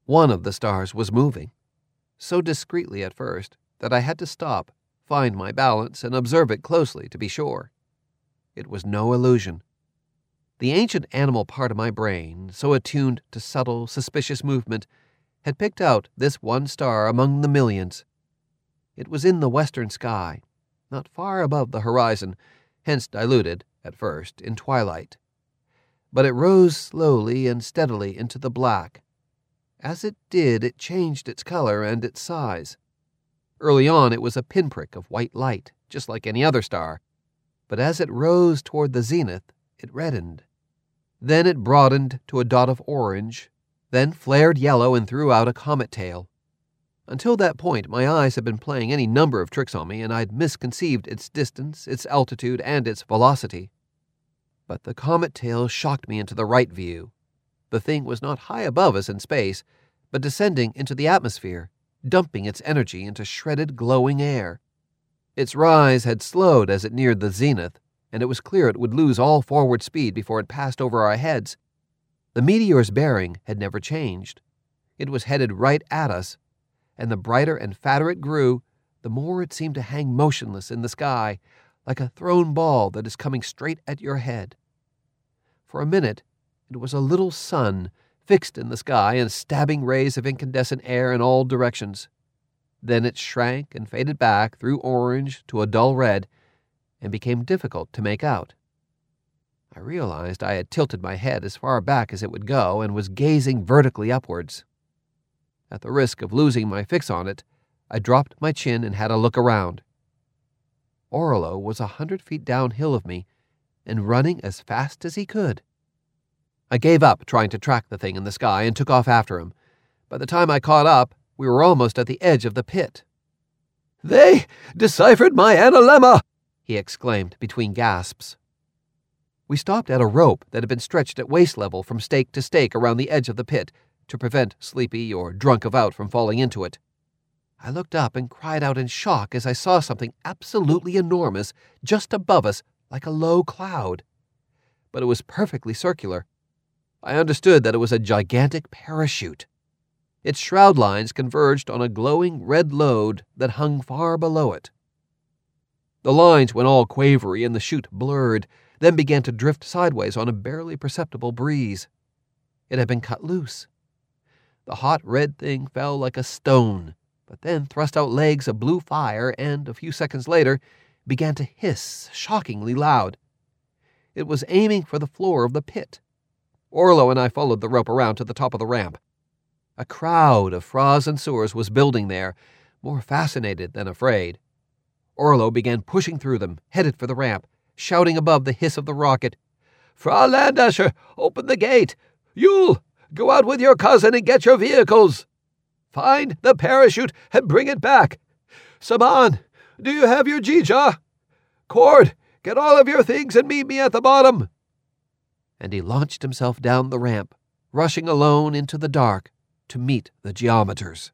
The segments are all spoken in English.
One of the stars was moving, so discreetly at first that I had to stop, find my balance, and observe it closely to be sure. It was no illusion. The ancient animal part of my brain, so attuned to subtle, suspicious movement, had picked out this one star among the millions. It was in the western sky, not far above the horizon, hence diluted, at first, in twilight. But it rose slowly and steadily into the black. As it did, it changed its color and its size. Early on, it was a pinprick of white light, just like any other star, but as it rose toward the zenith, it reddened. Then it broadened to a dot of orange, then flared yellow and threw out a comet tail. Until that point, my eyes had been playing any number of tricks on me, and I'd misconceived its distance, its altitude, and its velocity. But the comet tail shocked me into the right view. The thing was not high above us in space, but descending into the atmosphere, dumping its energy into shredded, glowing air. Its rise had slowed as it neared the zenith, and it was clear it would lose all forward speed before it passed over our heads. The meteor's bearing had never changed. It was headed right at us, and the brighter and fatter it grew, the more it seemed to hang motionless in the sky, like a thrown ball that is coming straight at your head. For a minute, it was a little sun fixed in the sky and stabbing rays of incandescent air in all directions. Then it shrank and faded back through orange to a dull red and became difficult to make out. I realized I had tilted my head as far back as it would go and was gazing vertically upwards. At the risk of losing my fix on it, I dropped my chin and had a look around. Orlo was 100 feet downhill of me and running as fast as he could. I gave up trying to track the thing in the sky and took off after him. By the time I caught up, we were almost at the edge of the pit. "They deciphered my analemma!" he exclaimed between gasps. We stopped at a rope that had been stretched at waist level from stake to stake around the edge of the pit to prevent Sleepy or Drunk of Out from falling into it. I looked up and cried out in shock as I saw something absolutely enormous just above us like a low cloud. But it was perfectly circular. I understood that it was a gigantic parachute. Its shroud lines converged on a glowing red load that hung far below it. The lines went all quavery and the chute blurred, then began to drift sideways on a barely perceptible breeze. It had been cut loose. The hot red thing fell like a stone, but then thrust out legs of blue fire and, a few seconds later, began to hiss shockingly loud. It was aiming for the floor of the pit. Orlo and I followed the rope around to the top of the ramp. A crowd of Fras and Sewers was building there, more fascinated than afraid. Orlo began pushing through them, headed for the ramp, shouting above the hiss of the rocket, "Frau Landasher, open the gate! Yule, go out with your cousin and get your vehicles! Find the parachute and bring it back! Saman, do you have your Jija? Cord, get all of your things and meet me at the bottom!" And he launched himself down the ramp, rushing alone into the dark to meet the geometers.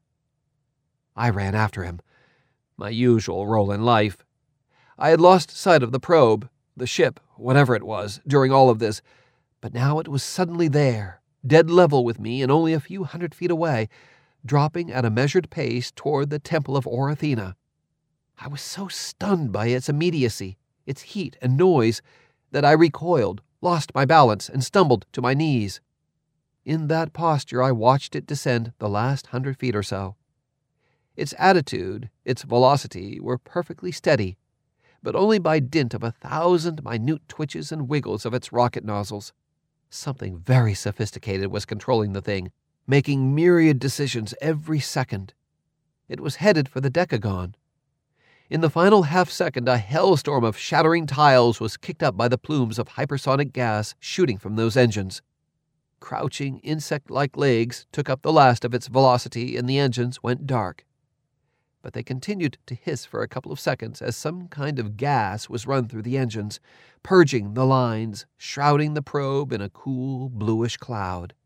I ran after him, my usual role in life. I had lost sight of the probe, the ship, whatever it was, during all of this, but now it was suddenly there, dead level with me and only a few 100 feet away, dropping at a measured pace toward the temple of Orathena. I was so stunned by its immediacy, its heat and noise, that I recoiled, lost my balance, and stumbled to my knees. In that posture I watched it descend the last 100 feet or so. Its attitude, its velocity were perfectly steady, but only by dint of 1,000 minute twitches and wiggles of its rocket nozzles. Something very sophisticated was controlling the thing, making myriad decisions every second. It was headed for the Decagon. In the final half-second, a hellstorm of shattering tiles was kicked up by the plumes of hypersonic gas shooting from those engines. Crouching, insect-like legs took up the last of its velocity, and the engines went dark. But they continued to hiss for a couple of seconds as some kind of gas was run through the engines, purging the lines, shrouding the probe in a cool, bluish cloud.